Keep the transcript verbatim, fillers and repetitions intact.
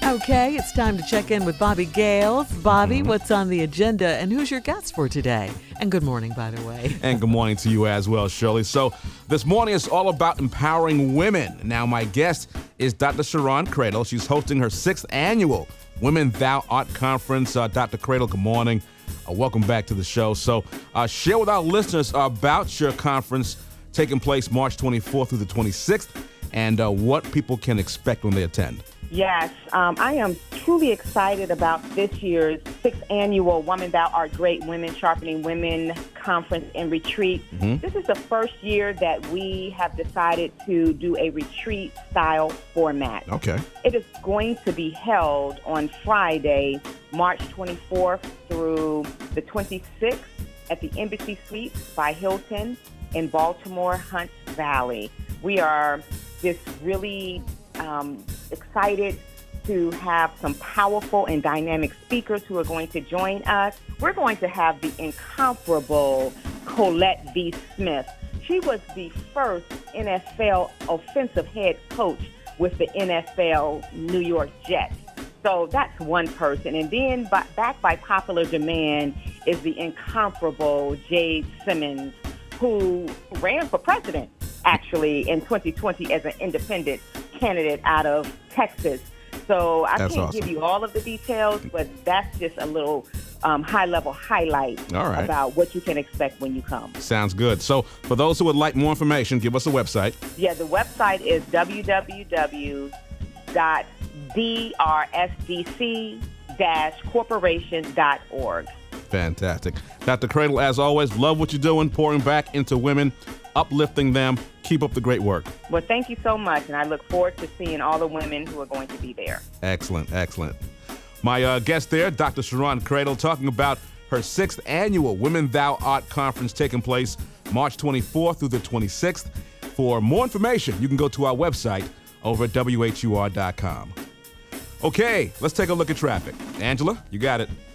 Okay, it's time to check in with Bobby Gales. Bobby, Mm-hmm. what's on the agenda and who's your guest for today? And good morning, by the way. And good morning to you as well, Shirley. So this morning is all about empowering women. Now, my guest is Doctor Sharon Cradle. She's hosting her sixth annual Women Thou Art Conference. Uh, Doctor Cradle, good morning. Uh, welcome back to the show. So uh, share with our listeners about your conference taking place March twenty-fourth through the twenty-sixth and uh, what people can expect when they attend. Yes, um, I am truly excited about this year's sixth annual Women Thou Art Great Women Sharpening Women Conference and Retreat. Mm-hmm. This is the first year that we have decided to do a retreat-style format. Okay. It is going to be held on Friday, March twenty-fourth through the twenty-sixth at the Embassy Suites by Hilton in Baltimore, Hunts Valley. We are just really um, excited to have some powerful and dynamic speakers who are going to join us. We're going to have the incomparable Colette V. Smith. She was the first N F L offensive head coach with the N F L New York Jets. So that's one person. And then by, back by popular demand is the incomparable Jade Simmons, who ran for president, actually, in twenty twenty as an independent candidate out of Texas. So I That's can't awesome. give you all of the details, but that's just a little um, high-level highlight All right. about what you can expect when you come. Sounds good. So for those who would like more information, give us a website. Yeah, the website is w w w dot d r s d c dash corporation dot org. Fantastic. Doctor Cradle, as always, love what you're doing, pouring back into women, uplifting them. Keep up the great work. Well, thank you so much, and I look forward to seeing all the women who are going to be there. Excellent, excellent. My uh, guest there, Doctor Sharon Cradle, talking about her sixth annual Women Thou Art Conference taking place March twenty-fourth through the twenty-sixth. For more information, you can go to our website over at w h u r dot com. Okay, let's take a look at traffic. Angela, you got it.